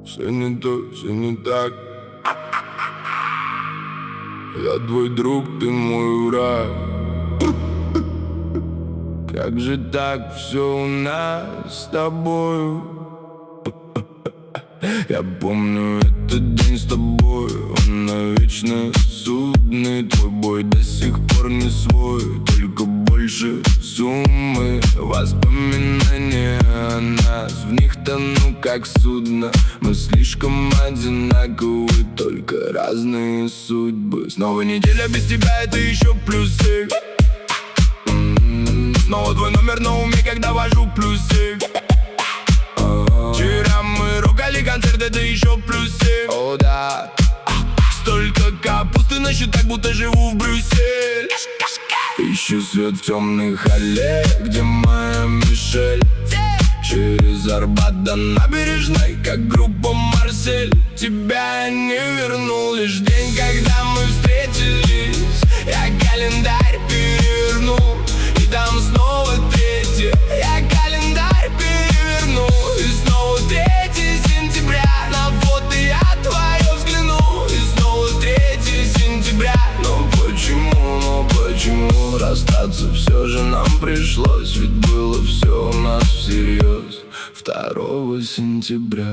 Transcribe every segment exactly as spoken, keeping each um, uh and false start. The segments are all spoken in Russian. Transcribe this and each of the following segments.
Все не то, все не так. Я твой друг, ты мой враг. Как же так все у нас с тобою? Я помню этот день с тобой, он навечно судный. Твой бой до сих пор не свой, только больше суммы. Воспоминания о нас, в них тону как судно. Мы слишком одинаковы, только разные судьбы. Снова неделя без тебя, это еще плюсы. М-м-м. Снова твой номер на уме, когда вожу плюсы. Вчера мы рокали концерт, это еще плюс семь. О да, столько капусты на счетах, будто живу в Брюссель. Ищу свет в темных аллеях, где моя Мишель. Через Арбат до набережной, как группа Марсель. Тебя я не вернул, лишь день, когда мы встретились. Я календарь перевернул, и там снова третье. Я календарь перевернул, и снова третье сентября. На фото я твое взгляну, и снова третье сентября. Но почему, но почему расстаться все же нам пришлось? Ведь было все у нас всерьез. Второго сентября.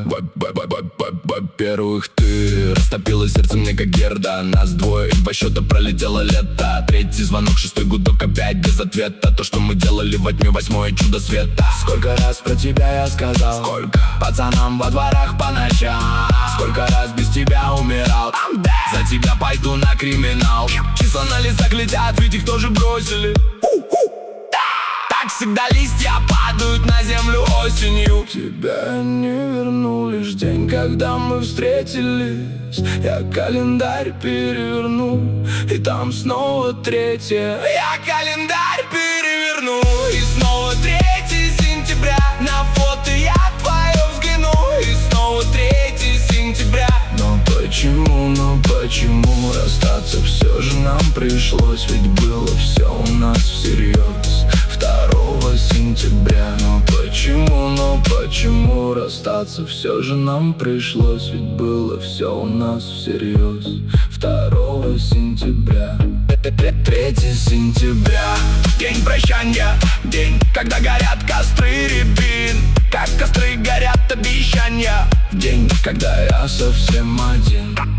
Во-первых, ты растопила сердце мне как Герда. Нас двое, и два счета пролетело лето. Третий звонок, шестой гудок, опять без ответа. То, что мы делали во тьме, восьмое чудо света. Сколько раз про тебя я сказал, сколько пацанам во дворах по ночам. Сколько раз без тебя умирал. За тебя пойду на криминал. Числа на листах летят, ведь их тоже бросили. Так всегда листья падают на землю осенью. Тебя не вернул, лишь день, когда мы встретились. Я календарь переверну, и там снова третье. Я календарь переверну, и снова третье сентября. На фото я твое взгляну, и снова третье сентября. Но почему, но почему расстаться все же нам пришлось? Ведь было все у нас всерьез. Второго сентября. Но почему, но почему расстаться все же нам пришлось? Ведь было все у нас всерьез. Второго сентября. Третье сентября. День прощания, день, когда горят костры рябин. Как костры горят обещания. В день, когда я совсем один.